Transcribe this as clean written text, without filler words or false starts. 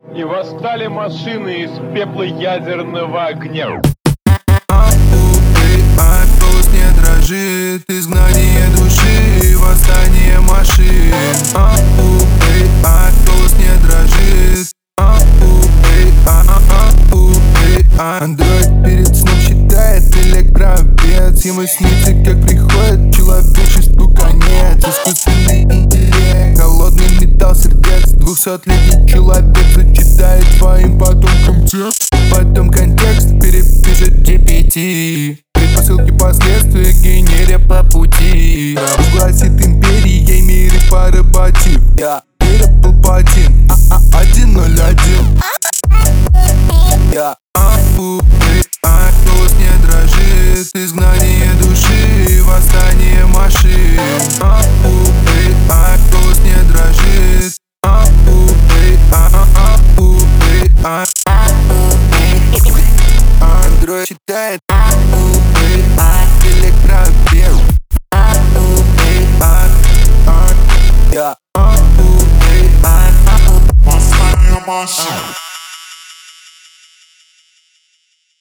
И восстали машины из пепла ядерного огня. Голос не дрожит, изгнание души, восстание машин. Голос не дрожит. Андроид перед сном считает электрообед. Ему снится, как приходит человечеству конец. Искусственный интеллект, холодный металл сердец. 200-летний человек зачитает своим потомкам текст. Потом контекст перепишет GPT. Предпосылки, последствия, генеря по пути. Разгласит империей мире поработив. Я Палпатин, 101. Я голос не дрожит, изгнание души, восстание машин. Голос не дрожит. Андроид читает электрообед. Восстание машин.